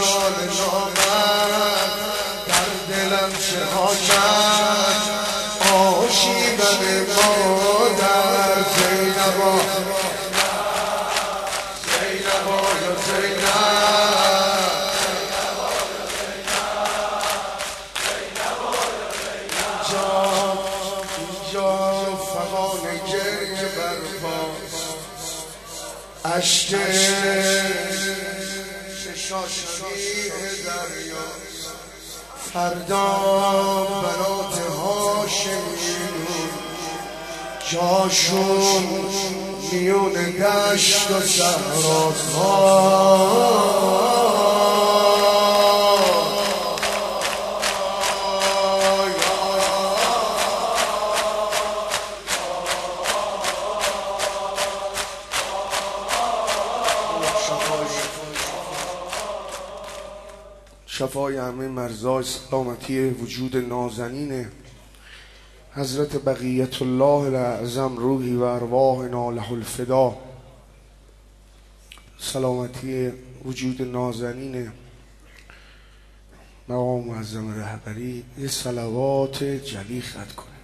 نال نامد در دلم چه ها کرد آشیدن مادر زینبا زینبا یا اینجا فغان گریه برپاست اشک شاشگیر دریاست فردا بنات هاشمیون جاشون میون دشت و صحراست شفای همه مرزای سلامتی وجود نازنین حضرت بقیت الله الاعظم روحی و ارواحنا له الفدا، سلامتی وجود نازنین مقام معظم رهبری. یه صلوات جلی خط کنه.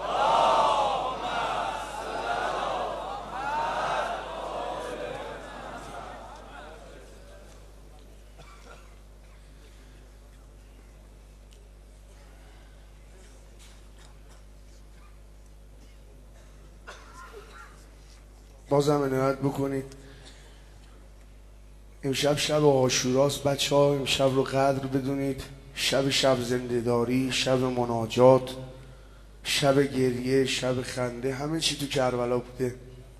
بازم عنایت بکنید امشب شب عاشوراست بچه ها، امشب رو قدر بدونید. شب زنده‌داری، شب مناجات، شب گریه، شب خنده، همه چی تو کربلا بوده.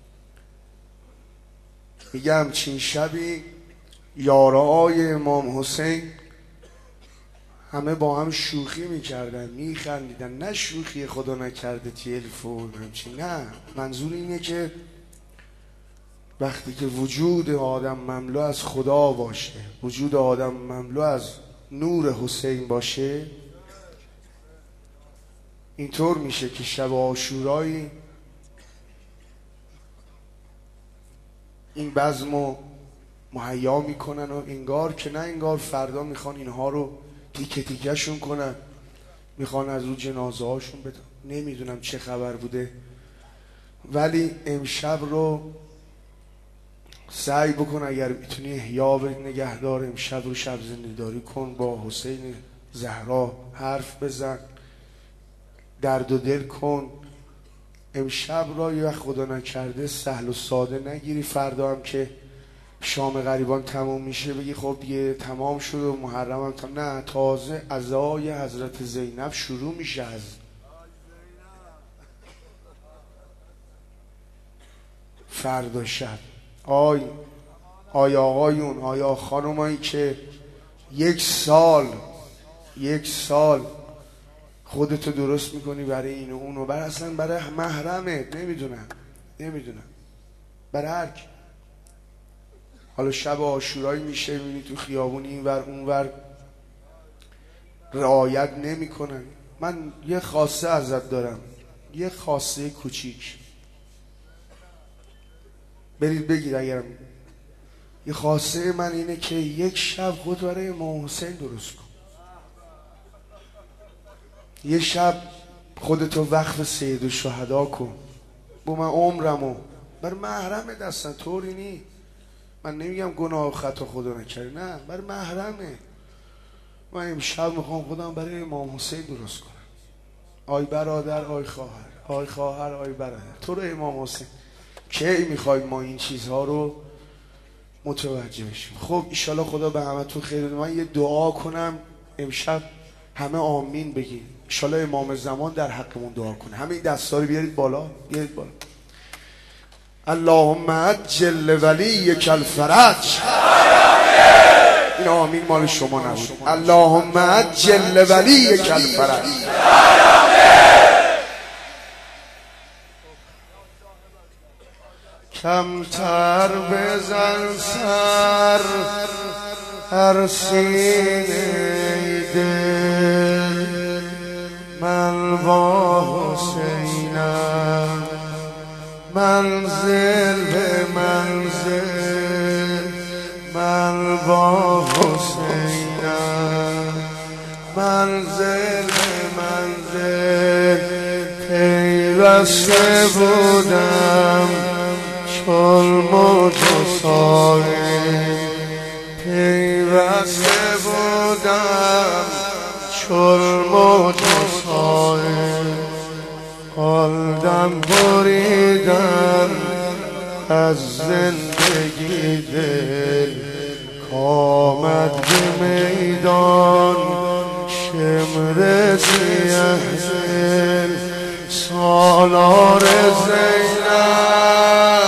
میگه همچین شبی یارای امام حسین همه با هم شوخی میکردن میخندیدن. نه شوخی خدا نکرده تلفن همچین، نه، منظور اینه که وقتی که وجود آدم مملو از خدا باشه، وجود آدم مملو از نور حسین باشه، اینطور میشه که شب عاشورایی این بزمو مهیا میکنن و انگار که نه انگار فردا میخوان اینها رو تیکه تیکه شون کنن، میخوان از رو جنازه هاشون بدن. نمیدونم چه خبر بوده، ولی امشب رو سعی بکن اگر میتونی احیا نگهدار امشب رو شب زنده‌داری کن، با حسین زهرا حرف بزن، درد و دل کن. امشب را یا خدا نکرده سهل و ساده نگیری، فردا هم که شام غریبان تمام میشه بگی خب دیگه تمام شد و محرم هم تمام. نه، تازه عزای حضرت زینب شروع میشه. از فردا شب آقایون، آیا خانمایی که یک سال خودتو درست میکنی برای این و اون و برای اصلا برای محرمت، نمیدونم برای هر کی. حالا شب عاشورایی میشه میبینی تو خیابون اینور اونور رعایت نمیکنن. من یه خاصه ازت دارم، یه خاصه کوچیک، برید بگید. اگرم یه خاصه من اینه که یک شب خود برای امام حسین درست کن، یه شب خودتو وقف سید الشهدا کن. با من عمرمو برای محرمه دستن، طوری نی. من نمیگم گناه و خطا خدا نکردی، نه، برای محرمه. من امشب میخوام خودم برای امام حسین درست کنم. آی برادر، آی خواهر، آی برادر، تو رو امام حسین. کی میخوای ما این چیزها رو متوجه بشیم؟ خب ایشالا خدا به همه تو خیر. من یه دعا کنم امشب همه آمین بگین. ایشالا امام زمان در حقمون دعا کنه. همه این دستا رو بیارید بالا. اللهم عجل ولیک الفرج. این آمین مال شما نبود. اللهم عجل ولیک الفرج. کمتر بزن سر هر سینه دل، من با حسینم منزل به منزل، من با حسین منزل به منزل پیوسته بودم چون موج و ساحل پیوسته بودم چون موج و ساحل قلبم بریدم از زندگی دل کامد به میدان شمر سیه دل سالار زینب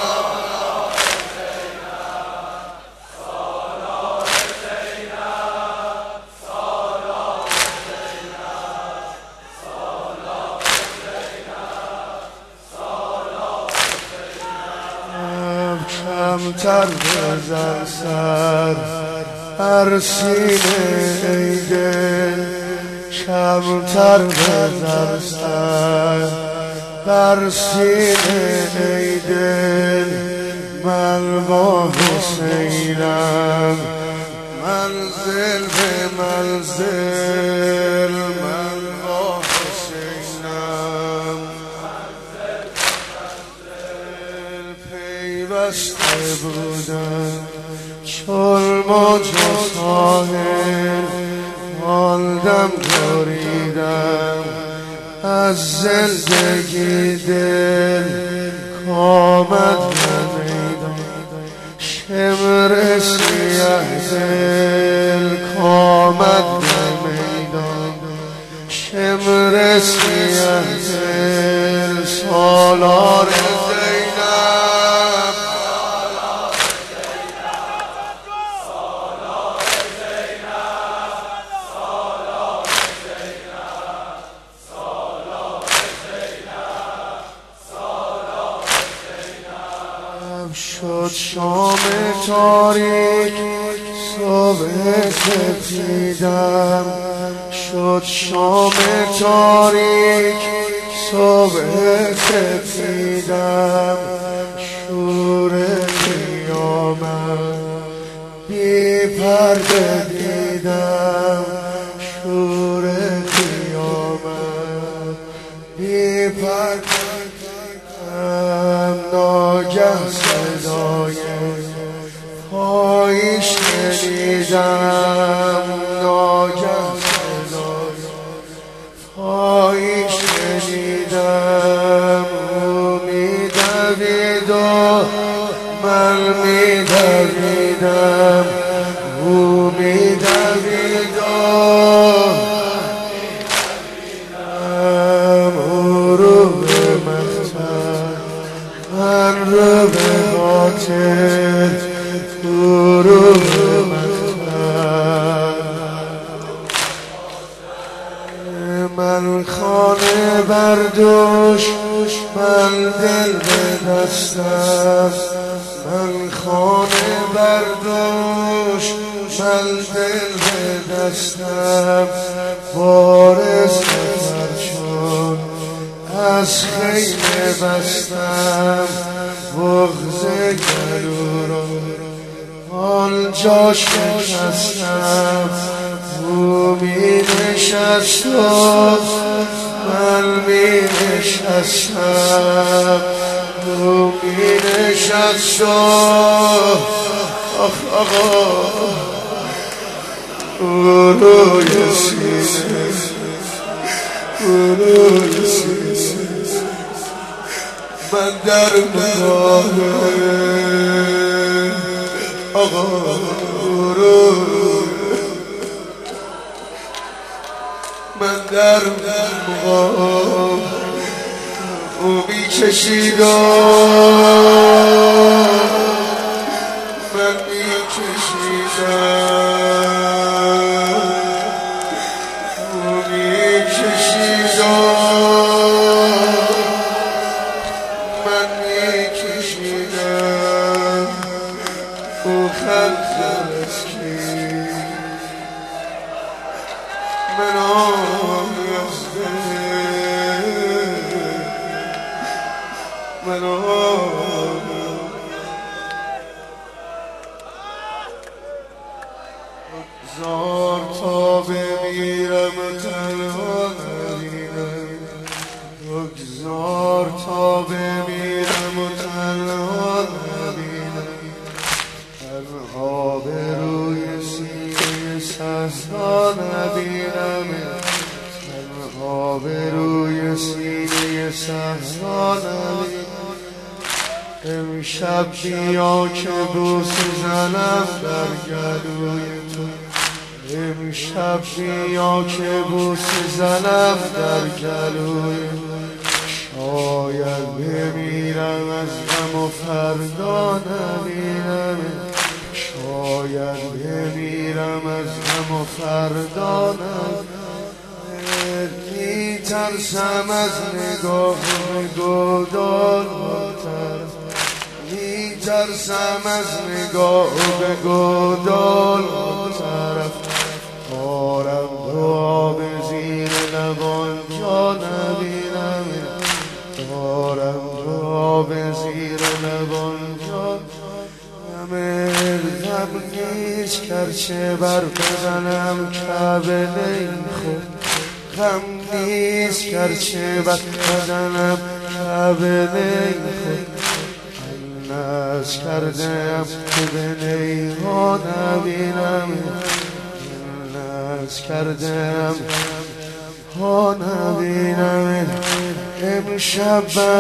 کمتر بزن سر هر سینه ای دل کمتر بزن سر هر سینه ای دل من با حسینم منزل به منزل من با حسینم پیوسته بودم چون موج و ساحل ماندم بریدم از زندگی دل کامد به میدان شمر سیه دل کامد به میدان شمر سیه دل سالار شد شام تاریک صبح سپیدم شد شام تاریک صبح سپیدم شور قیامت بی پرده دیدم شور قیامت بی پرده ناگه صدای پایی شنیدم ناگه صدای پایی شنیدم او می‌دوید و من می‌دویدم او می‌دوید او رو به مختر من رو به خاطر تو رو به مختر من خانه بردوش من دل به دستم من خانه بردوش من دل به دستم وارث سفر شد از خیمه بستم بغض گلو را آنجا شکستم او می نشست و من می نشستم او می نشست و آخ آقا او روی سینه او روی سینه من در نگاه آقا رو من در نگاه او می‌کشید من می‌کشیدم او می‌کشید او خنده من آمیزده من زار تا ببین بمیرم تنها نبینم، بگذار تا بمیرم و تنها نبینم، تنها به روی سینه صحرا نبینم، تنها به روی سینه صحرا نبینم. امشب بیا که بوس زنم در گلوی تو، امشب بیا که بوس زنم در گلوی تو، شاید بمیرم از غم و فردا نبینم، شاید بمیرم از غم و فردا نبینم. میترسم از نگاه گودال میترسم از نگاه به گودال طرف، دارم دعا به زیر لبان جا نبینم، دارم دعا به زیر لبان جا غم نیست گرچه بر بزنم کعبه خود، غم نیست گرچه بر بزنم کعبه خود، ناز کردم که به نیها نبینم، ناز کردم ها نبینم. امشب